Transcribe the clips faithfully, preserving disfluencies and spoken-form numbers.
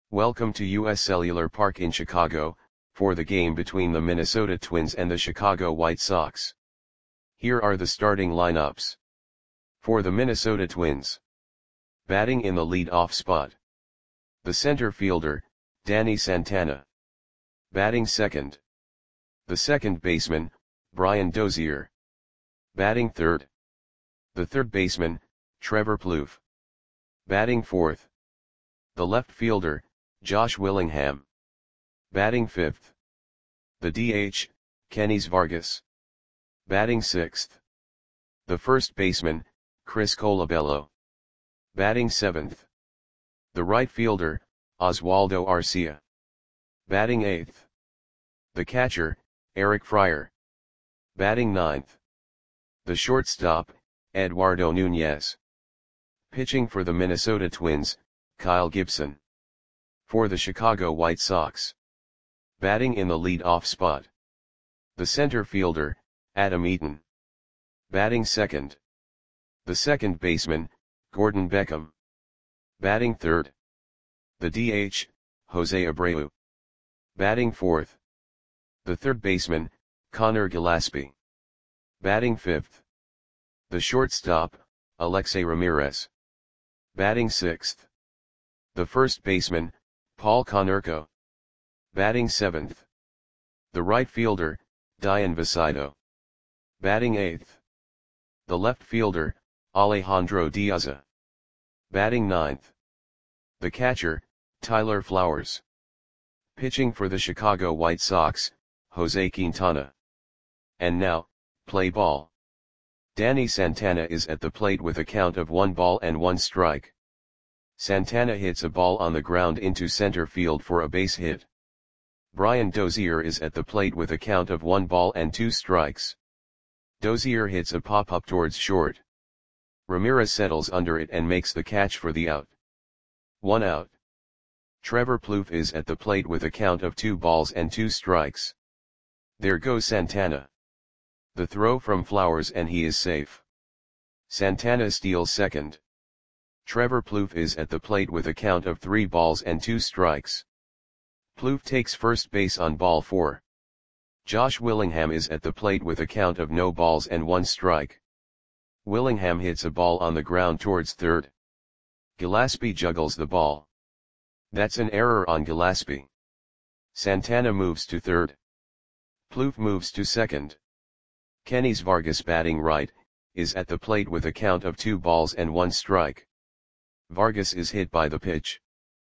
Welcome to U S Cellular Park in Chicago, for the game between the Minnesota Twins and the Chicago White Sox. Here are the starting lineups. For the Minnesota Twins. Batting in the lead-off spot. The center fielder, Danny Santana. Batting second. The second baseman, Brian Dozier. Batting third. The third baseman, Trevor Plouffe. Batting fourth. The left fielder, Josh Willingham. Batting fifth. The D H, Kenys Vargas. Batting sixth. The first baseman, Chris Colabello. Batting seventh. The right fielder, Oswaldo Arcia. Batting eighth. The catcher, Eric Fryer. Batting ninth. The shortstop, Eduardo Nunez. Pitching for the Minnesota Twins, Kyle Gibson. For the Chicago White Sox. Batting in the lead-off spot. The center fielder, Adam Eaton. Batting second. The second baseman, Gordon Beckham. Batting third. The D H, Jose Abreu. Batting fourth. The third baseman, Connor Gillaspie. Batting fifth. The shortstop, Alexei Ramirez. Batting sixth. The first baseman, Paul Konerko. Batting seventh. The right fielder, Dayan Vicito. Batting eighth. The left fielder, Alejandro Diaza. Batting ninth. The catcher, Tyler Flowers. Pitching for the Chicago White Sox, Jose Quintana. And now, play ball. Danny Santana is at the plate with a count of one ball and one strike. Santana hits a ball on the ground into center field for a base hit. Brian Dozier is at the plate with a count of one ball and two strikes. Dozier hits a pop-up towards short. Ramirez settles under it and makes the catch for the out. One out. Trevor Plouffe is at the plate with a count of two balls and two strikes. There goes Santana. The throw from Flowers and he is safe. Santana steals second. Trevor Plouffe is at the plate with a count of three balls and two strikes. Plouffe takes first base on ball four. Josh Willingham is at the plate with a count of no balls and one strike. Willingham hits a ball on the ground towards third. Gillaspie juggles the ball. That's an error on Gillaspie. Santana moves to third. Plouffe moves to second. Kenys Vargas, batting right, is at the plate with a count of two balls and one strike. Vargas is hit by the pitch.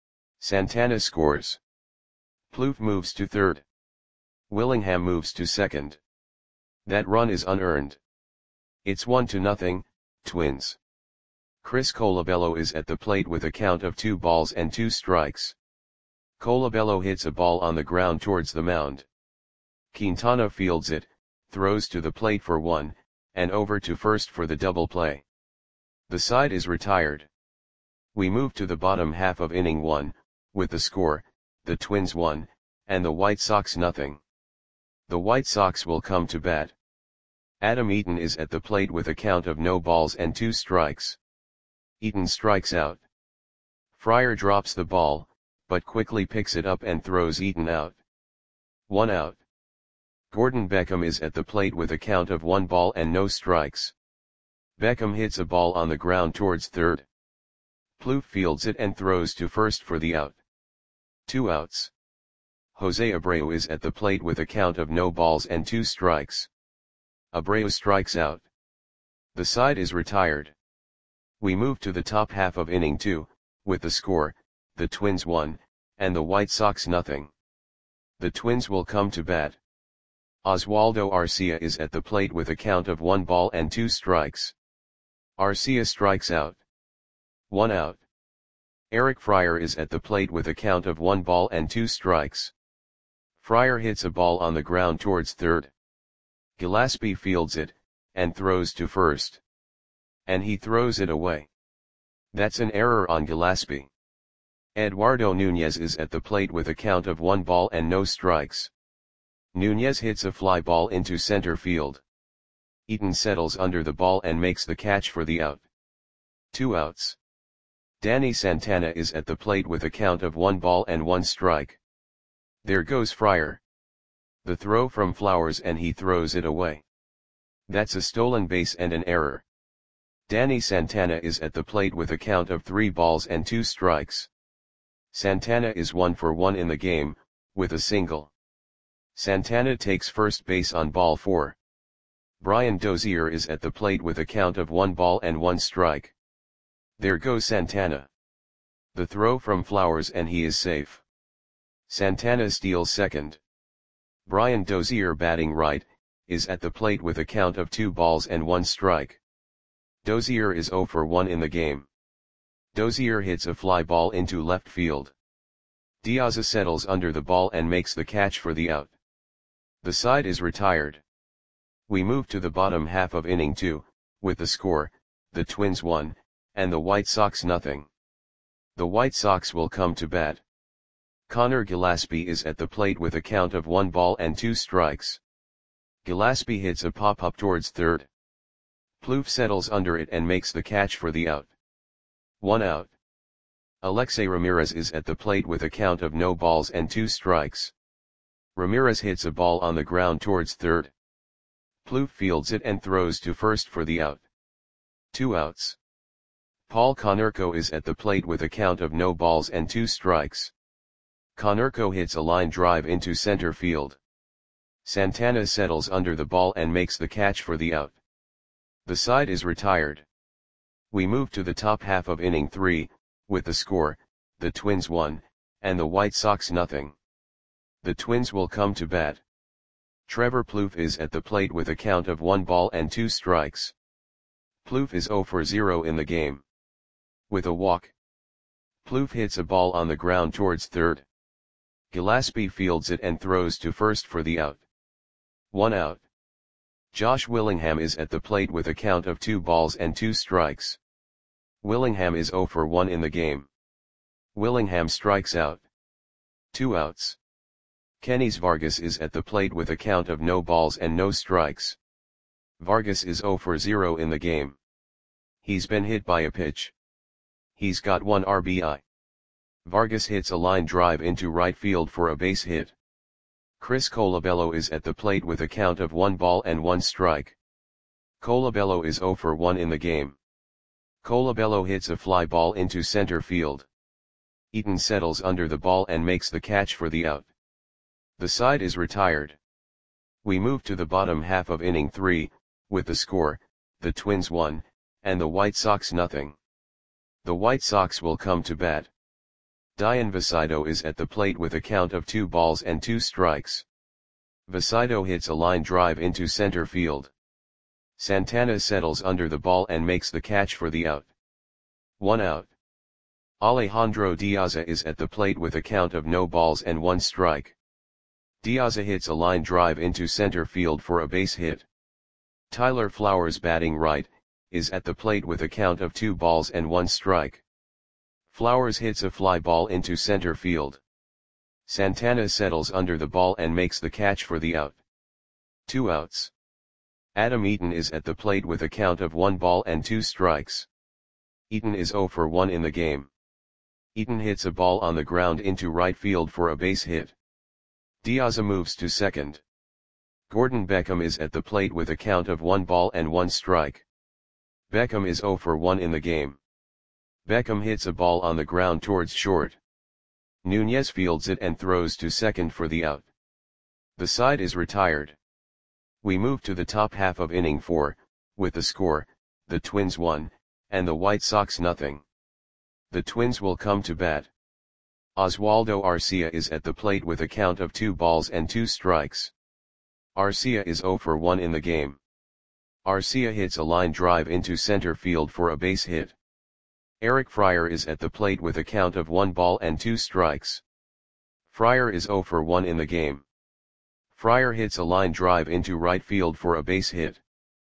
Santana scores. Plouffe moves to third. Willingham moves to second. That run is unearned. It's one to nothing, Twins. Chris Colabello is at the plate with a count of two balls and two strikes. Colabello hits a ball on the ground towards the mound. Quintana fields it, throws to the plate for one, and over to first for the double play. The side is retired. We move to the bottom half of inning one, with the score, the Twins one, and the White Sox nothing. The White Sox will come to bat. Adam Eaton is at the plate with a count of no balls and two strikes. Eaton strikes out. Fryer drops the ball, but quickly picks it up and throws Eaton out. One out. Gordon Beckham is at the plate with a count of one ball and no strikes. Beckham hits a ball on the ground towards third. Plouffe fields it and throws to first for the out. Two outs. Jose Abreu is at the plate with a count of no balls and two strikes. Abreu strikes out. The side is retired. We move to the top half of inning two, with the score, the Twins one, and the White Sox nothing. The Twins will come to bat. Oswaldo Arcia is at the plate with a count of one ball and two strikes. Arcia strikes out. One out. Eric Fryer is at the plate with a count of one ball and two strikes. Fryer hits a ball on the ground towards third. Gillaspie fields it, and throws to first. And he throws it away. That's an error on Gillaspie. Eduardo Nunez is at the plate with a count of one ball and no strikes. Nunez hits a fly ball into center field. Eaton settles under the ball and makes the catch for the out. Two outs. Danny Santana is at the plate with a count of one ball and one strike. There goes Fryer. The throw from Flowers and he throws it away. That's a stolen base and an error. Danny Santana is at the plate with a count of three balls and two strikes. Santana is one for one in the game, with a single. Santana takes first base on ball four. Brian Dozier is at the plate with a count of one ball and one strike. There goes Santana. The throw from Flowers and he is safe. Santana steals second. Brian Dozier, batting right, is at the plate with a count of two balls and one strike. Dozier is zero for one in the game. Dozier hits a fly ball into left field. Diaz settles under the ball and makes the catch for the out. The side is retired. We move to the bottom half of inning two, with the score, the Twins one, and the White Sox nothing. The White Sox will come to bat. Connor Gillaspie is at the plate with a count of one ball and two strikes. Gillaspie hits a pop-up towards third. Plouffe settles under it and makes the catch for the out. One out. Alexei Ramirez is at the plate with a count of no balls and two strikes. Ramirez hits a ball on the ground towards third. Plouffe fields it and throws to first for the out. Two outs. Paul Konerko is at the plate with a count of no balls and two strikes. Konerko hits a line drive into center field. Santana settles under the ball and makes the catch for the out. The side is retired. We move to the top half of inning three, with the score, the Twins one, and the White Sox nothing. The Twins will come to bat. Trevor Plouffe is at the plate with a count of one ball and two strikes. Plouffe is zero for zero in the game. With a walk. Plouffe hits a ball on the ground towards third. Gillaspie fields it and throws to first for the out. One out. Josh Willingham is at the plate with a count of two balls and two strikes. Willingham is zero for one in the game. Willingham strikes out. Two outs. Kenys Vargas is at the plate with a count of no balls and no strikes. Vargas is zero for zero in the game. He's been hit by a pitch. He's got one R B I. Vargas hits a line drive into right field for a base hit. Chris Colabello is at the plate with a count of one ball and one strike. Colabello is zero for one in the game. Colabello hits a fly ball into center field. Eaton settles under the ball and makes the catch for the out. The side is retired. We move to the bottom half of inning three, with the score, the Twins one, and the White Sox nothing. The White Sox will come to bat. Dian Vasido is at the plate with a count of two balls and two strikes. Vasido hits a line drive into center field. Santana settles under the ball and makes the catch for the out. One out. Alejandro Diaz is at the plate with a count of no balls and one strike. Diaz hits a line drive into center field for a base hit. Tyler Flowers, batting right, is at the plate with a count of two balls and one strike. Flowers hits a fly ball into center field. Santana settles under the ball and makes the catch for the out. Two outs. Adam Eaton is at the plate with a count of one ball and two strikes. Eaton is zero for one in the game. Eaton hits a ball on the ground into right field for a base hit. Diaz moves to second. Gordon Beckham is at the plate with a count of one ball and one strike. Beckham is zero for one in the game. Beckham hits a ball on the ground towards short. Nunez fields it and throws to second for the out. The side is retired. We move to the top half of inning four, with the score, the Twins one, and the White Sox nothing. The Twins will come to bat. Oswaldo Arcia is at the plate with a count of two balls and two strikes. Arcia is zero for one in the game. Arcia hits a line drive into center field for a base hit. Eric Fryer is at the plate with a count of one ball and two strikes. Fryer is zero for one in the game. Fryer hits a line drive into right field for a base hit.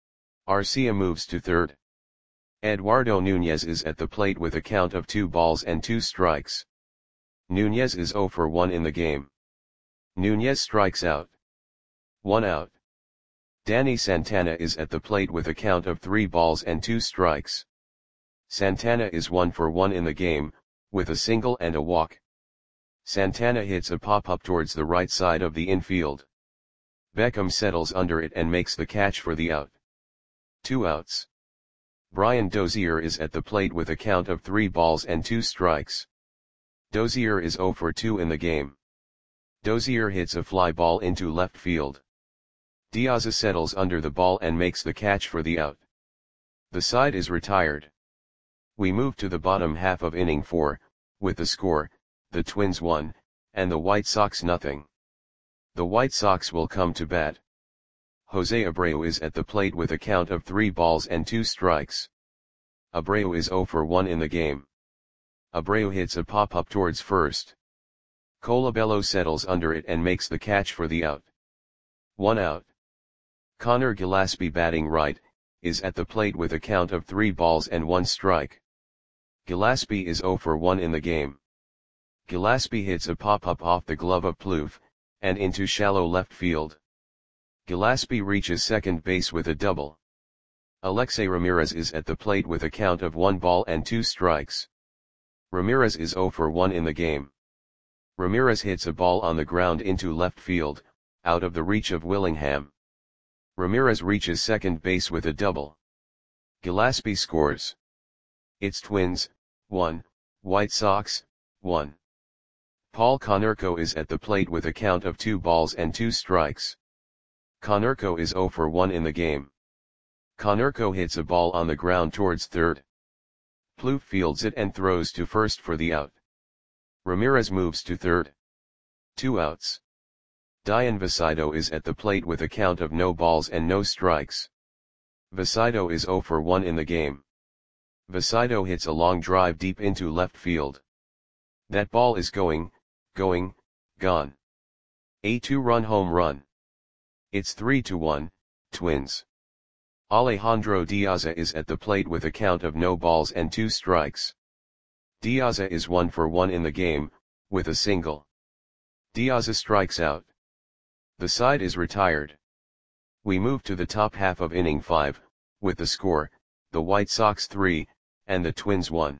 Arcia moves to third. Eduardo Nunez is at the plate with a count of two balls and two strikes. Nunez is zero for one in the game. Nunez strikes out. One out. Danny Santana is at the plate with a count of three balls and two strikes. Santana is one for one in the game, with a single and a walk. Santana hits a pop-up towards the right side of the infield. Beckham settles under it and makes the catch for the out. Two outs. Brian Dozier is at the plate with a count of three balls and two strikes. Dozier is zero for two in the game. Dozier hits a fly ball into left field. Diaz settles under the ball and makes the catch for the out. The side is retired. We move to the bottom half of inning four, with the score, the Twins one, and the White Sox nothing. The White Sox will come to bat. Jose Abreu is at the plate with a count of three balls and two strikes. Abreu is zero for one in the game. Abreu hits a pop-up towards first. Colabello settles under it and makes the catch for the out. One out. Connor Gillaspie, batting right, is at the plate with a count of three balls and one strike. Gillaspie is zero for one in the game. Gillaspie hits a pop-up off the glove of Plouffe, and into shallow left field. Gillaspie reaches second base with a double. Alexei Ramirez is at the plate with a count of one ball and two strikes. Ramirez is zero for one in the game. Ramirez hits a ball on the ground into left field, out of the reach of Willingham. Ramirez reaches second base with a double. Gillaspie scores. It's Twins, one, White Sox, one. Paul Konerko is at the plate with a count of two balls and two strikes. Konerko is zero for one in the game. Konerko hits a ball on the ground towards third. Plouffe fields it and throws to first for the out. Ramirez moves to third. Two outs. Dian Vasido is at the plate with a count of no balls and no strikes. Vasido is zero for one in the game. Vasido hits a long drive deep into left field. That ball is going, going, gone. A two-run home run. It's three to one, Twins. Alejandro Diaz is at the plate with a count of no balls and two strikes. Diaz is one for one in the game, with a single. Diaz strikes out. The side is retired. We move to the top half of inning five, with the score, the White Sox three, and the Twins one.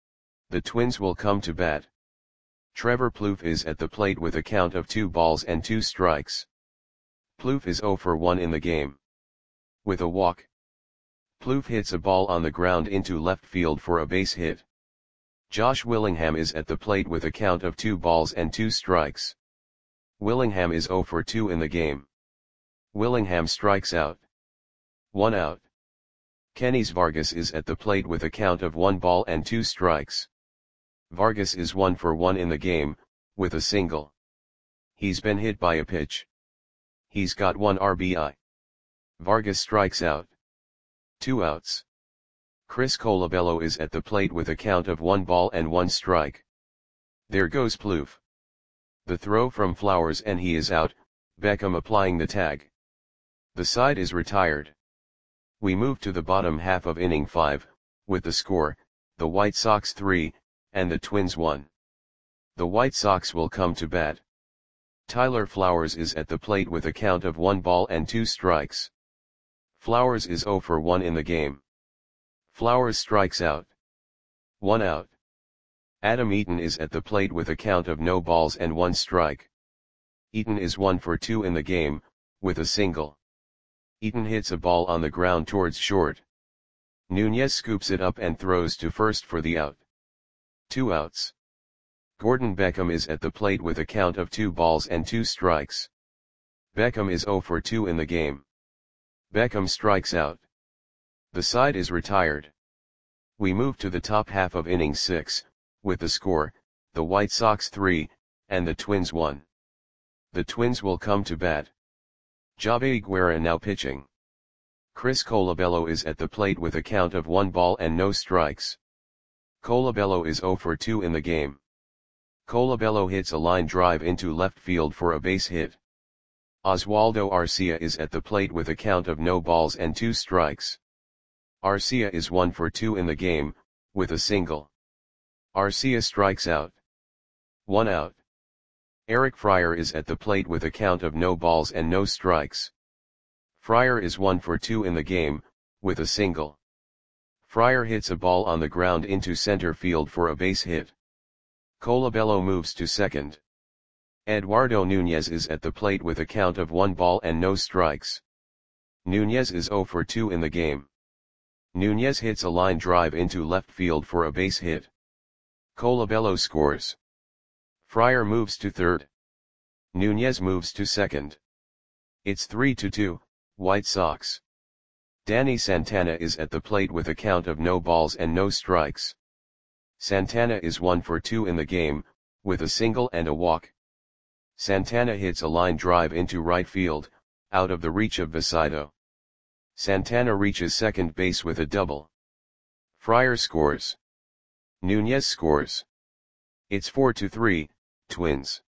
The Twins will come to bat. Trevor Plouffe is at the plate with a count of two balls and two strikes. Plouffe is zero for one in the game. With a walk. Plouffe hits a ball on the ground into left field for a base hit. Josh Willingham is at the plate with a count of two balls and two strikes. Willingham is zero for two in the game. Willingham strikes out. One out. Kenys Vargas is at the plate with a count of one ball and two strikes. Vargas is one for one in the game, with a single. He's been hit by a pitch. He's got one R B I. Vargas strikes out. Two outs. Chris Colabello is at the plate with a count of one ball and one strike. There goes Plouffe. The throw from Flowers and he is out, Beckham applying the tag. The side is retired. We move to the bottom half of inning five, with the score, the White Sox three, and the Twins one. The White Sox will come to bat. Tyler Flowers is at the plate with a count of one ball and two strikes. Flowers is zero for one in the game. Flowers strikes out. One out. Adam Eaton is at the plate with a count of no balls and one strike. Eaton is one for two in the game, with a single. Eaton hits a ball on the ground towards short. Nunez scoops it up and throws to first for the out. Two outs. Gordon Beckham is at the plate with a count of two balls and two strikes. Beckham is zero for two in the game. Beckham strikes out. The side is retired. We move to the top half of inning six, with the score, the White Sox three, and the Twins one. The Twins will come to bat. Javi Guerra now pitching. Chris Colabello is at the plate with a count of one ball and no strikes. Colabello is zero for two in the game. Colabello hits a line drive into left field for a base hit. Oswaldo Arcia is at the plate with a count of no balls and two strikes. Arcia is one for two in the game, with a single. Arcia strikes out. One out. Eric Fryer is at the plate with a count of no balls and no strikes. Fryer is one for two in the game, with a single. Fryer hits a ball on the ground into center field for a base hit. Colabello moves to second. Eduardo Nunez is at the plate with a count of one ball and no strikes. Nunez is zero for two in the game. Nunez hits a line drive into left field for a base hit. Colabello scores. Fryer moves to third. Nunez moves to second. It's three to two, White Sox. Danny Santana is at the plate with a count of no balls and no strikes. Santana is one for two in the game, with a single and a walk. Santana hits a line drive into right field, out of the reach of Vasido. Santana reaches second base with a double. Fryer scores. Nunez scores. It's four to three, Twins.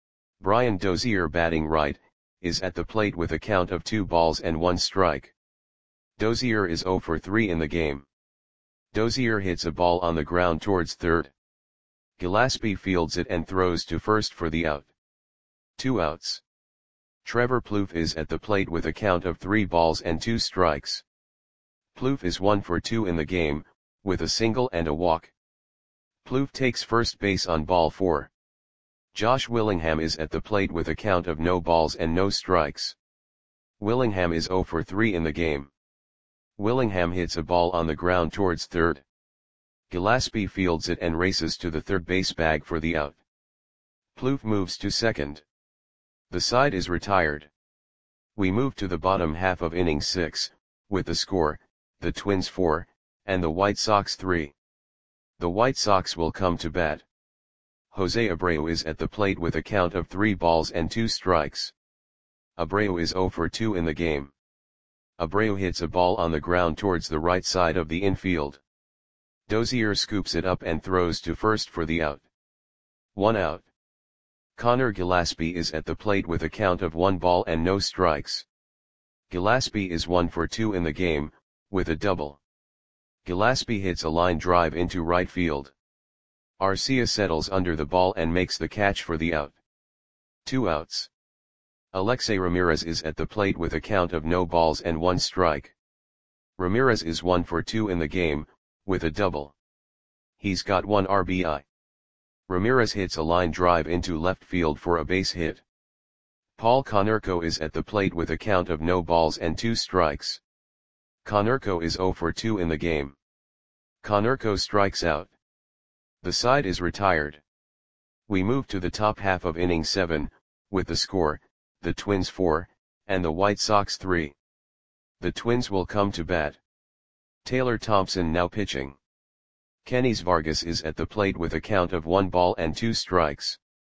Brian Dozier, batting right, is at the plate with a count of two balls and one strike. Dozier is zero for three in the game. Dozier hits a ball on the ground towards third. Gillespie fields it and throws to first for the out. Two outs. Trevor Plouffe is at the plate with a count of three balls and two strikes. Plouffe is one for two in the game, with a single and a walk. Plouffe takes first base on ball four. Josh Willingham is at the plate with a count of no balls and no strikes. Willingham is zero for three in the game. Willingham hits a ball on the ground towards third. Gillespie fields it and races to the third base bag for the out. Plouffe moves to second. The side is retired. We move to the bottom half of inning six, with the score, the Twins four, and the White Sox three. The White Sox will come to bat. Jose Abreu is at the plate with a count of three balls and two strikes. Abreu is zero for two in the game. Abreu hits a ball on the ground towards the right side of the infield. Dozier scoops it up and throws to first for the out. One out. Connor Gillespie is at the plate with a count of one ball and no strikes. Gillespie is one for two in the game, with a double. Gillespie hits a line drive into right field. Arcia settles under the ball and makes the catch for the out. Two outs. Alexei Ramirez is at the plate with a count of no balls and one strike. Ramirez is one for two in the game, with a double. He's got one R B I. Ramirez hits a line drive into left field for a base hit. Paul Konerko is at the plate with a count of no balls and two strikes. Konerko is zero for two in the game. Konerko strikes out. The side is retired. We move to the top half of inning seven, with the score, the Twins four, and the White Sox three. The Twins will come to bat. Taylor Thompson now pitching. Kenys Vargas is at the plate with a count of one ball and two strikes.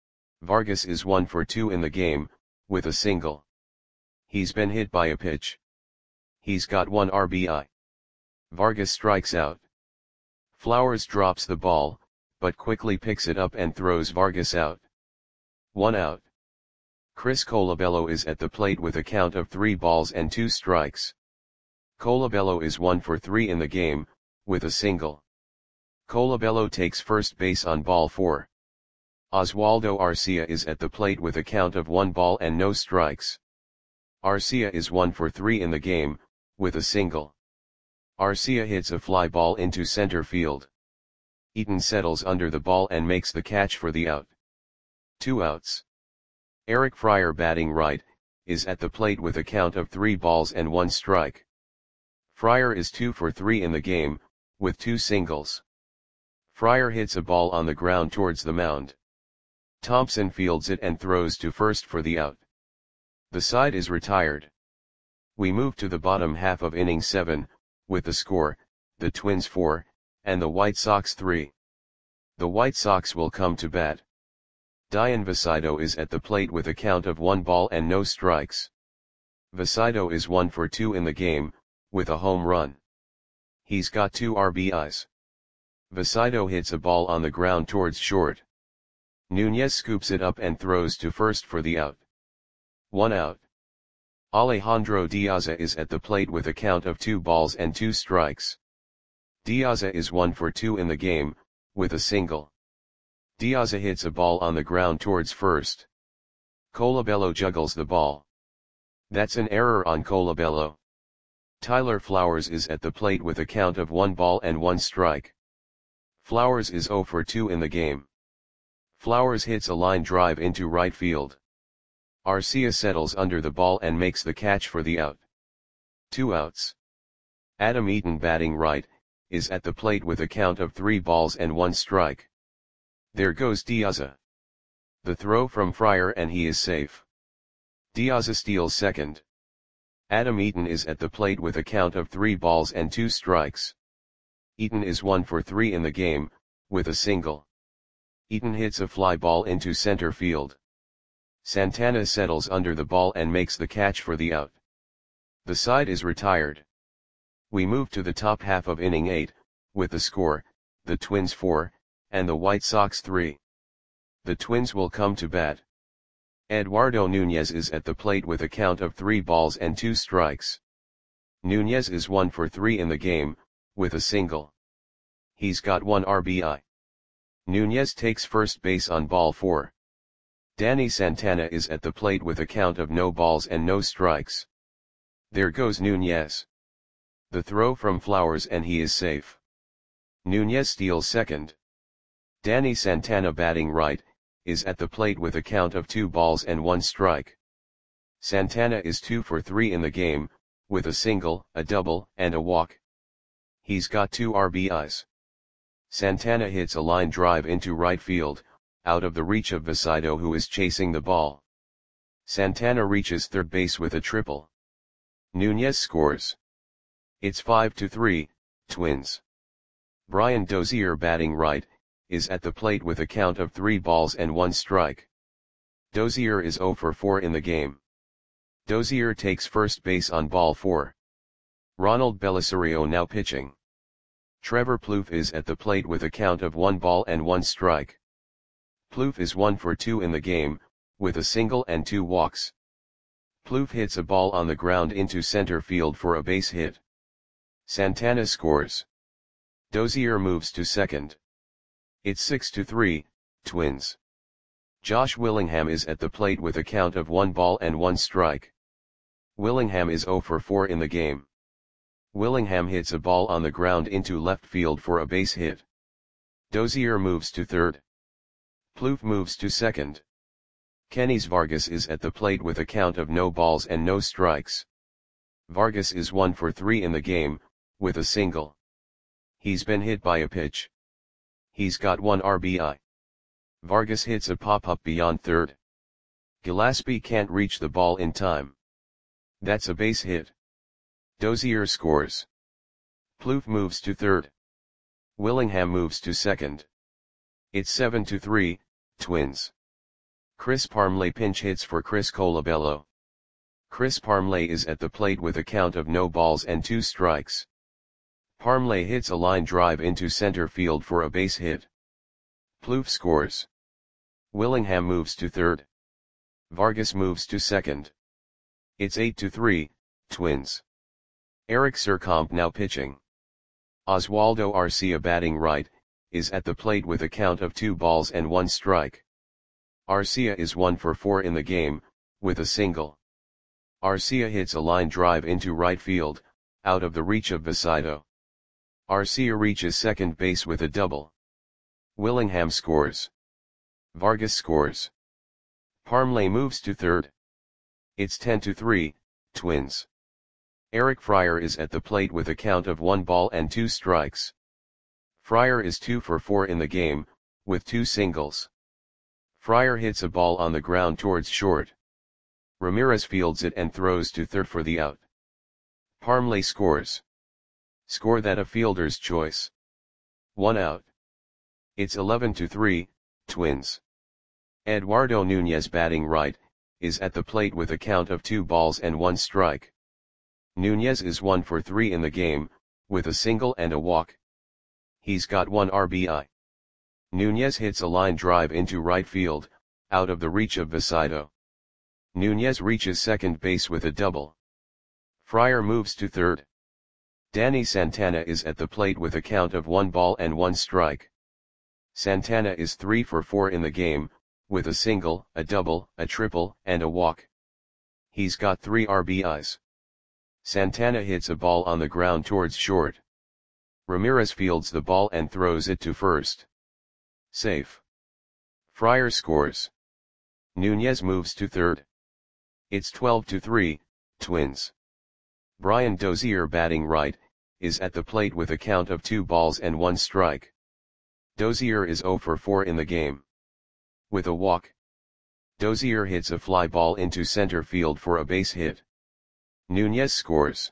Vargas is one for two in the game, with a single. He's been hit by a pitch. He's got one R B I. Vargas strikes out. Flowers drops the ball, but quickly picks it up and throws Vargas out. One out. Chris Colabello is at the plate with a count of three balls and two strikes. Colabello is one for three in the game, with a single. Colabello takes first base on ball four. Oswaldo Arcia is at the plate with a count of one ball and no strikes. Arcia is one for three in the game, with a single. Arcia hits a fly ball into center field. Eaton settles under the ball and makes the catch for the out. Two outs. Eric Fryer, batting right, is at the plate with a count of three balls and one strike. Fryer is two for three in the game, with two singles. Fryer hits a ball on the ground towards the mound. Thompson fields it and throws to first for the out. The side is retired. We move to the bottom half of inning seven, with the score, the Twins four, and the White Sox three. The White Sox will come to bat. Dian Vasido is at the plate with a count of one ball and no strikes. Vasido is one for two in the game, with a home run. He's got two R B Is. Vasido hits a ball on the ground towards short. Nunez scoops it up and throws to first for the out. One out. Alejandro Diaza is at the plate with a count of two balls and two strikes. Diaza is one for two in the game, with a single. Diaza hits a ball on the ground towards first. Colabello juggles the ball. That's an error on Colabello. Tyler Flowers is at the plate with a count of one ball and one strike. Flowers is zero for two in the game. Flowers hits a line drive into right field. Arcia settles under the ball and makes the catch for the out. Two outs. Adam Eaton, batting right, is at the plate with a count of three balls and one strike. There goes Diaza. The throw from Fryer and he is safe. Diaza steals second. Adam Eaton is at the plate with a count of three balls and two strikes. Eaton is one for three in the game, with a single. Eaton hits a fly ball into center field. Santana settles under the ball and makes the catch for the out. The side is retired. We move to the top half of inning eight, with the score, the Twins four, and the White Sox three. The Twins will come to bat. Eduardo Nunez is at the plate with a count of three balls and two strikes. Nunez is one for three in the game, with a single. He's got one R B I. Nunez takes first base on ball four. Danny Santana is at the plate with a count of no balls and no strikes. There goes Nunez. The throw from Flowers and he is safe. Nunez steals second. Danny Santana, batting right, is at the plate with a count of two balls and one strike. Santana is two for three in the game, with a single, a double, and a walk. He's got two R B Is. Santana hits a line drive into right field, out of the reach of Vasido, who is chasing the ball. Santana reaches third base with a triple. Nunez scores. It's five to three, Twins. Brian Dozier, batting right, is at the plate with a count of three balls and one strike. Dozier is zero for four in the game. Dozier takes first base on ball four. Ronald Belisario now pitching. Trevor Plouffe is at the plate with a count of one ball and one strike. Plouffe is one for two in the game, with a single and two walks. Plouffe hits a ball on the ground into center field for a base hit. Santana scores. Dozier moves to second. It's six to three, Twins. Josh Willingham is at the plate with a count of one ball and one strike. Willingham is zero for four in the game. Willingham hits a ball on the ground into left field for a base hit. Dozier moves to third. Plouffe moves to second. Kenys Vargas is at the plate with a count of no balls and no strikes. Vargas is one for three in the game, with a single. He's been hit by a pitch. He's got one R B I. Vargas hits a pop-up beyond third. Gillespie can't reach the ball in time. That's a base hit. Dozier scores. Plouffe moves to third. Willingham moves to second. It's seven to three, Twins. Chris Parmelee pinch hits for Chris Colabello. Chris Parmelee is at the plate with a count of no balls and two strikes. Parmelee hits a line drive into center field for a base hit. Plouffe scores. Willingham moves to third. Vargas moves to second. It's eight to three, Twins. Eric Surcomp now pitching. Oswaldo Arcia, batting right, is at the plate with a count of two balls and one strike. Arcia is one for four in the game, with a single. Arcia hits a line drive into right field, out of the reach of Vasido. Arcia reaches second base with a double. Willingham scores. Vargas scores. Parmelee moves to third. It's ten to three, Twins. Eric Fryer is at the plate with a count of one ball and two strikes. Fryer is two for four in the game, with two singles. Fryer hits a ball on the ground towards short. Ramirez fields it and throws to third for the out. Parmelee scores. Score that a fielder's choice. One out. It's eleven to three, Twins. Eduardo Nunez, batting right, is at the plate with a count of two balls and one strike. Nunez is one for three in the game, with a single and a walk. He's got one R B I. Nunez hits a line drive into right field, out of the reach of Vasido. Nunez reaches second base with a double. Fryer moves to third. Danny Santana is at the plate with a count of one ball and one strike. Santana is three for four in the game, with a single, a double, a triple, and a walk. He's got three R B Is. Santana hits a ball on the ground towards short. Ramirez fields the ball and throws it to first. Safe. Friar scores. Nunez moves to third. It's twelve to three, Twins. Brian Dozier, batting right, is at the plate with a count of two balls and one strike. Dozier is zero for four in the game. With a walk, Dozier hits a fly ball into center field for a base hit. Nunez scores.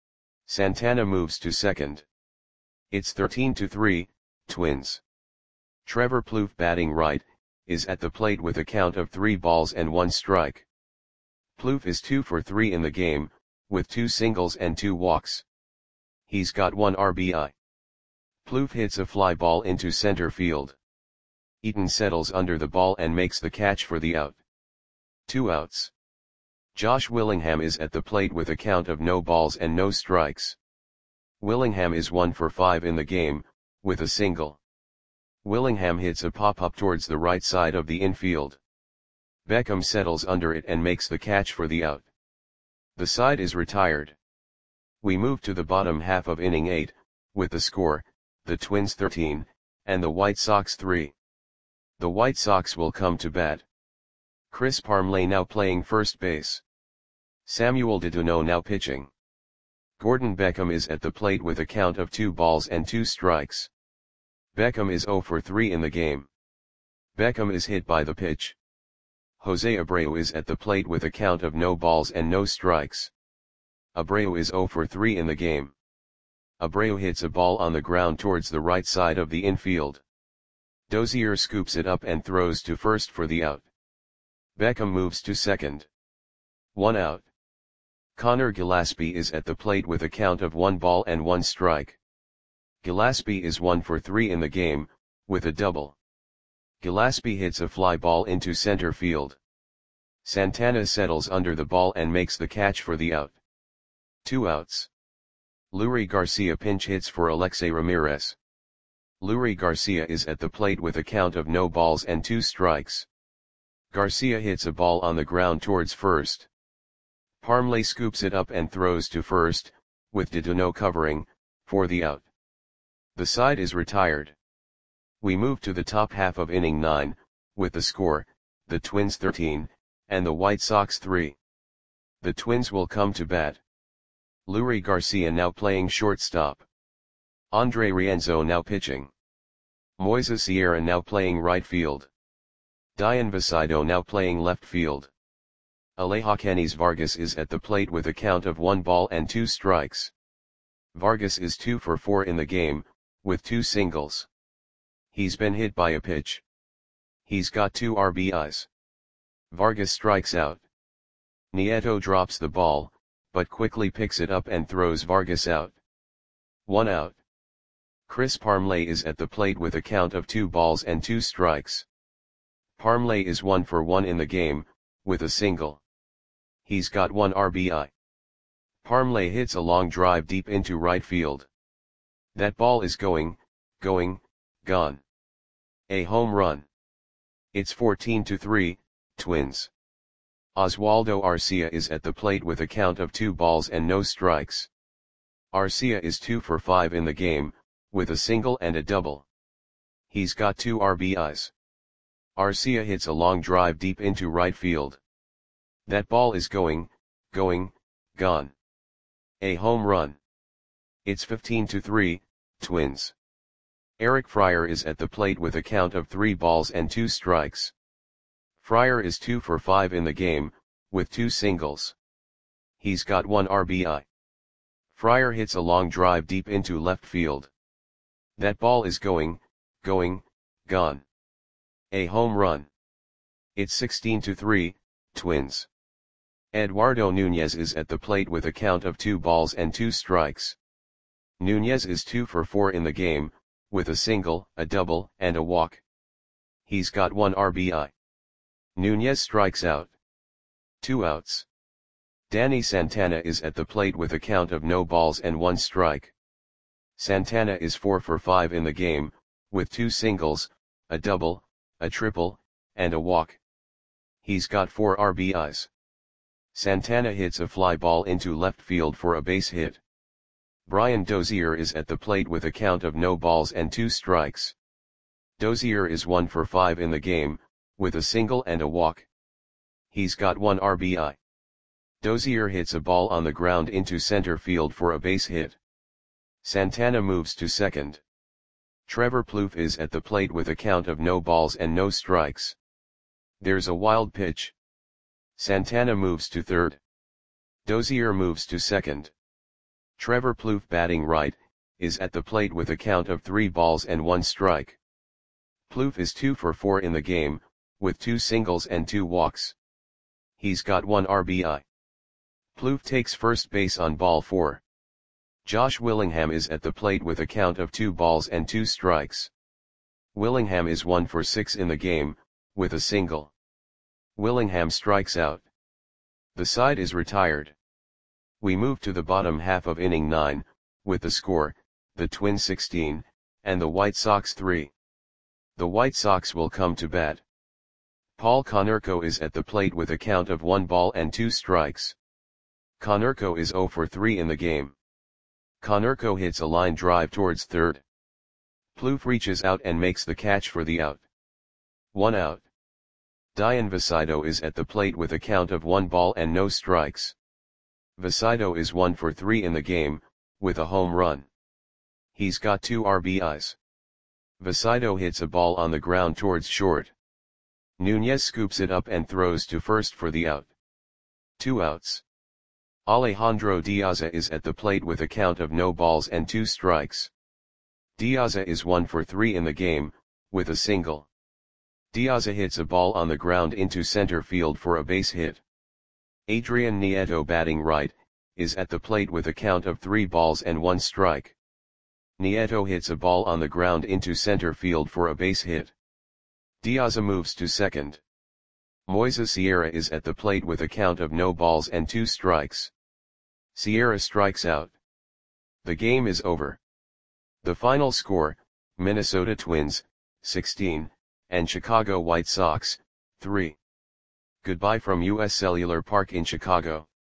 Santana moves to second. It's thirteen to three, Twins. Trevor Plouffe, batting right, is at the plate with a count of three balls and one strike. Plouffe is two for three in the game, with two singles and two walks. He's got one R B I. Plouffe hits a fly ball into center field. Eaton settles under the ball and makes the catch for the out. Two outs. Josh Willingham is at the plate with a count of no balls and no strikes. Willingham is one for five in the game, with a single. Willingham hits a pop-up towards the right side of the infield. Beckham settles under it and makes the catch for the out. The side is retired. We move to the bottom half of inning eight, with the score, the Twins thirteen, and the White Sox three. The White Sox will come to bat. Chris Parmelee now playing first base. Samuel Dedeneau now pitching. Gordon Beckham is at the plate with a count of two balls and two strikes. Beckham is zero for three in the game. Beckham is hit by the pitch. Jose Abreu is at the plate with a count of no balls and no strikes. Abreu is zero for three in the game. Abreu hits a ball on the ground towards the right side of the infield. Dozier scoops it up and throws to first for the out. Beckham moves to second. One out. Connor Gillaspie is at the plate with a count of one ball and one strike. Gillaspie is one for three in the game, with a double. Gillaspie hits a fly ball into center field. Santana settles under the ball and makes the catch for the out. Two outs. Leury Garcia pinch hits for Alexei Ramirez. Leury Garcia is at the plate with a count of no balls and two strikes. Garcia hits a ball on the ground towards first. Parmelee scoops it up and throws to first, with Dedeneau covering, for the out. The side is retired. We move to the top half of inning nine, with the score, the Twins thirteen, and the White Sox three. The Twins will come to bat. Leury Garcia now playing shortstop. Andre Rienzo now pitching. Moises Sierra now playing right field. Dian Visaido now playing left field. Alejokenis Vargas is at the plate with a count of one ball and two strikes. Vargas is two for four in the game, with two singles. He's been hit by a pitch. He's got two R B Is. Vargas strikes out. Nieto drops the ball, but quickly picks it up and throws Vargas out. One out. Chris Parmelee is at the plate with a count of two balls and two strikes. Parmelee is one for one in the game, with a single. He's got one R B I. Parmelee hits a long drive deep into right field. That ball is going, going, gone. A home run. It's fourteen to three, Twins. Oswaldo Arcia is at the plate with a count of two balls and no strikes. Arcia is two for five in the game, with a single and a double. He's got two R B Is. Arcia hits a long drive deep into right field. That ball is going, going, gone. A home run. It's fifteen to three, Twins. Eric Friar is at the plate with a count of three balls and two strikes. Friar is two for five in the game, with two singles. He's got one R B I. Friar hits a long drive deep into left field. That ball is going, going, gone. A home run. It's sixteen to three, Twins. Eduardo Nunez is at the plate with a count of two balls and two strikes. Nunez is two for four in the game, with a single, a double, and a walk. He's got one R B I. Nunez strikes out. Two outs. Danny Santana is at the plate with a count of no balls and one strike. Santana is four for five in the game, with two singles, a double, a triple, and a walk. He's got four R B Is. Santana hits a fly ball into left field for a base hit. Brian Dozier is at the plate with a count of no balls and two strikes. Dozier is one for five in the game, with a single and a walk. He's got one R B I. Dozier hits a ball on the ground into center field for a base hit. Santana moves to second. Trevor Plouffe is at the plate with a count of no balls and no strikes. There's a wild pitch. Santana moves to third. Dozier moves to second. Trevor Plouffe, batting right, is at the plate with a count of three balls and one strike. Plouffe is two for four in the game, with two singles and two walks. He's got one R B I. Plouffe takes first base on ball four. Josh Willingham is at the plate with a count of two balls and two strikes. Willingham is one for six in the game, with a single. Willingham strikes out. The side is retired. We move to the bottom half of inning nine, with the score, the Twins sixteen, and the White Sox three. The White Sox will come to bat. Paul Konerko is at the plate with a count of one ball and two strikes. Konerko is zero for three in the game. Konerko hits a line drive towards third. Plouffe reaches out and makes the catch for the out. One out. Dian Vasido is at the plate with a count of one ball and no strikes. Vasido is one for three in the game, with a home run. He's got two R B Is. Vasido hits a ball on the ground towards short. Nunez scoops it up and throws to first for the out. Two outs. Alejandro Diaza is at the plate with a count of no balls and two strikes. Diaza is one for three in the game, with a single. Diaza hits a ball on the ground into center field for a base hit. Adrian Nieto, batting right, is at the plate with a count of three balls and one strike. Nieto hits a ball on the ground into center field for a base hit. Diaza moves to second. Moises Sierra is at the plate with a count of no balls and two strikes. Sierra strikes out. The game is over. The final score, Minnesota Twins, sixteen, and Chicago White Sox, three. Goodbye from U S Cellular Park in Chicago.